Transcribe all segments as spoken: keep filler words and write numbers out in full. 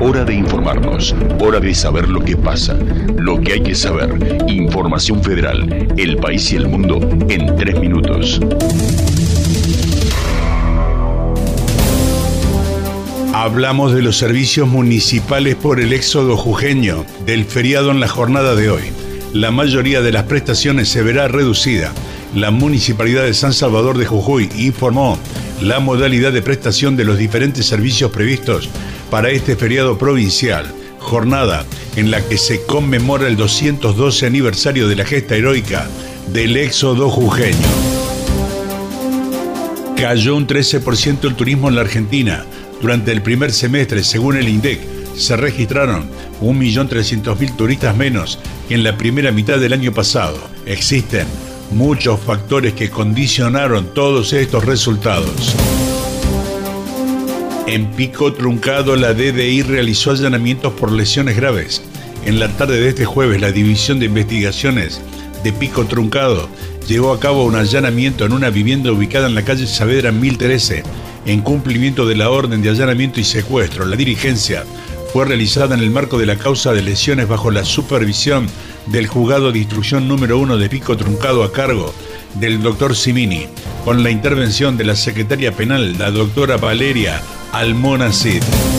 Hora de informarnos, hora de saber lo que pasa, lo que hay que saber. Información Federal, el país y el mundo en tres minutos. Hablamos de los servicios municipales por el éxodo jujeño, del feriado en la jornada de hoy. La mayoría de las prestaciones se verá reducida. La Municipalidad de San Salvador de Jujuy informó la modalidad de prestación de los diferentes servicios previstos para este feriado provincial, jornada en la que se conmemora el doscientos doce aniversario de la gesta heroica del éxodo jujeño. Cayó un trece por ciento el turismo en la Argentina. Durante el primer semestre, según el INDEC, se registraron un millón trescientos mil turistas menos que en la primera mitad del año pasado. Existen muchos factores que condicionaron todos estos resultados. En Pico Truncado, la D D I realizó allanamientos por lesiones graves. En la tarde de este jueves, la División de Investigaciones de Pico Truncado llevó a cabo un allanamiento en una vivienda ubicada en la calle Saavedra mil trece, en cumplimiento de la orden de allanamiento y secuestro. La diligencia fue realizada en el marco de la causa de lesiones bajo la supervisión del Juzgado de Instrucción número uno de Pico Truncado a cargo del doctor Simini, con la intervención de la secretaria penal, la doctora Valeria Almonacid.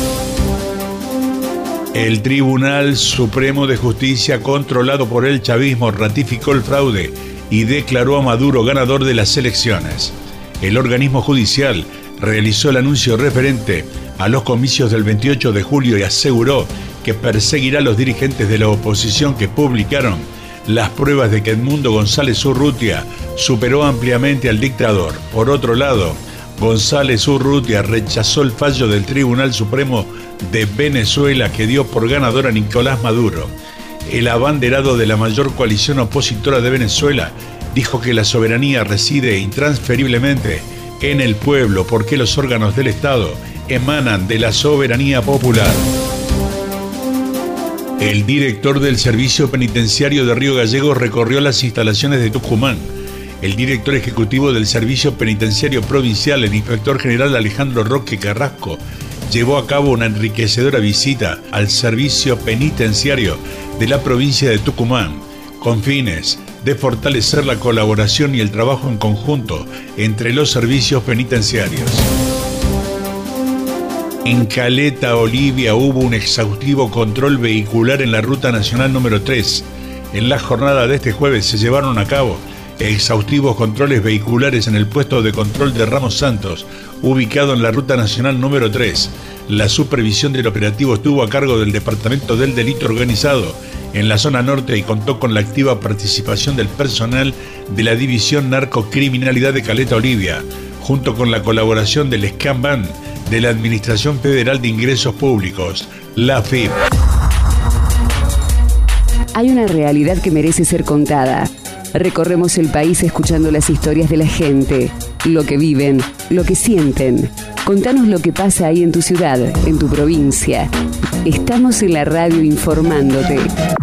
El Tribunal Supremo de Justicia, controlado por el chavismo, ratificó el fraude y declaró a Maduro ganador de las elecciones. El organismo judicial realizó el anuncio referente a los comicios del veintiocho de julio y aseguró que perseguirá a los dirigentes de la oposición que publicaron las pruebas de que Edmundo González Urrutia superó ampliamente al dictador. Por otro lado, González Urrutia rechazó el fallo del Tribunal Supremo de Venezuela que dio por ganador a Nicolás Maduro. El abanderado de la mayor coalición opositora de Venezuela dijo que la soberanía reside intransferiblemente en el pueblo porque los órganos del Estado emanan de la soberanía popular. El director del Servicio Penitenciario de Río Gallegos recorrió las instalaciones de Tucumán. El director ejecutivo del Servicio Penitenciario Provincial, el inspector general Alejandro Roque Carrasco, llevó a cabo una enriquecedora visita al Servicio Penitenciario de la provincia de Tucumán, con fines de fortalecer la colaboración y el trabajo en conjunto entre los servicios penitenciarios. En Caleta, Olivia, hubo un exhaustivo control vehicular en la Ruta Nacional número tres. En la jornada de este jueves se llevaron a cabo exhaustivos controles vehiculares en el puesto de control de Ramos Santos, ubicado en la Ruta Nacional número tres. La supervisión del operativo estuvo a cargo del Departamento del Delito Organizado en la zona norte y contó con la activa participación del personal de la División Narcocriminalidad de Caleta, Olivia, junto con la colaboración del SCAMBAN de la Administración Federal de Ingresos Públicos, la F I P. Hay una realidad que merece ser contada. Recorremos el país escuchando las historias de la gente, lo que viven, lo que sienten. Contanos lo que pasa ahí en tu ciudad, en tu provincia. Estamos en la radio informándote.